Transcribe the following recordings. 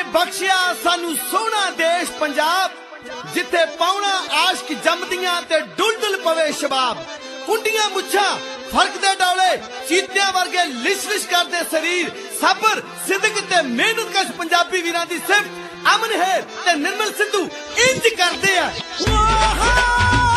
बख्शिया सानू सोहना देश पंजाब, जिथे पाउना आशक जमदियां ते डुल पवे शबाब। कुंडियां मुच्छा फर्क दे डौले, चीतियां वर्गे लिश लिश करदे शरीर, सबर सिदक ते मेहनत कश पंजाबी वीरां दी सिफत अमन है ते निर्मल सिद्धू इंज करदे आ।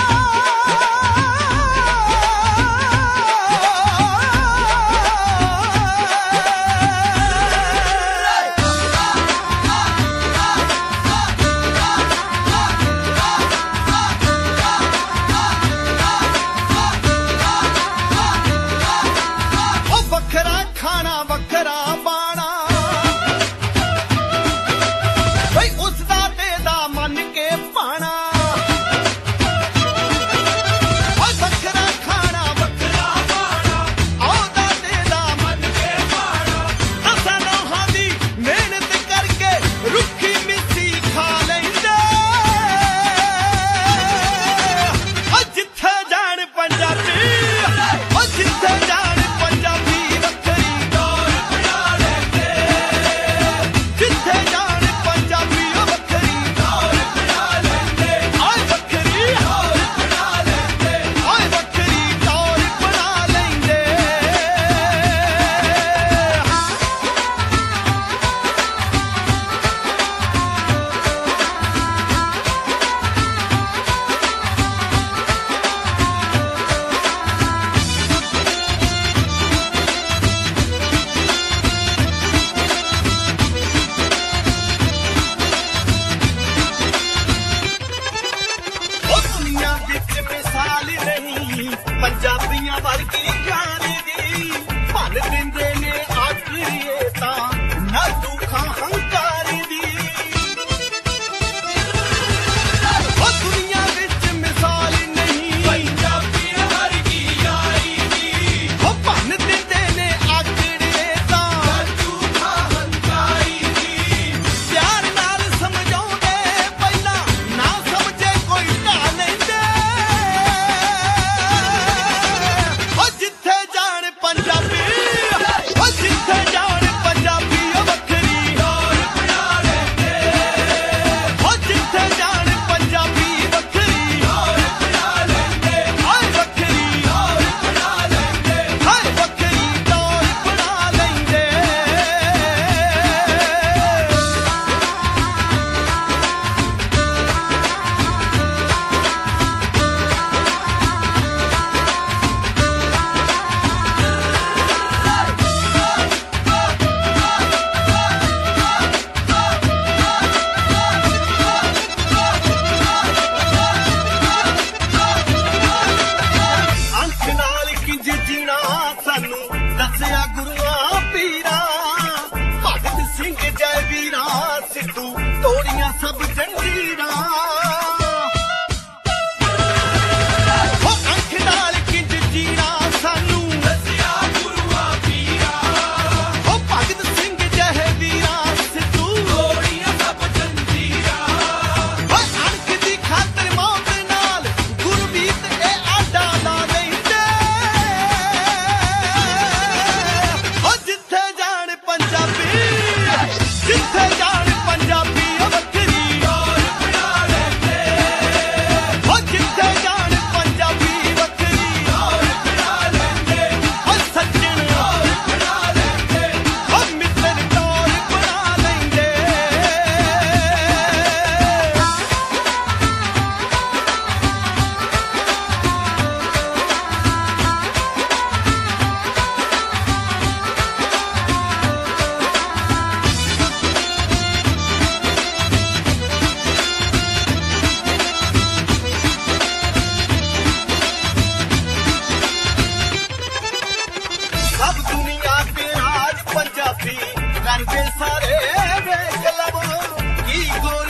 पंजाबियां वर्गी जाने दी भन दिंदे ने आखिए तां ना दुखा हंकारी दी। ओ दुनिया विच मिसाल नहीं पंजाबियां वर्गी यारी दी, ओ भन दिंदे ने आखिए तां ना दुखा हंकारी दी। प्यार नाल समझाउंदे पहला ना समझे कोई ढा लैंदे, सिद्धू तोड़ियां सब जंजीरां। सारे देख लवो की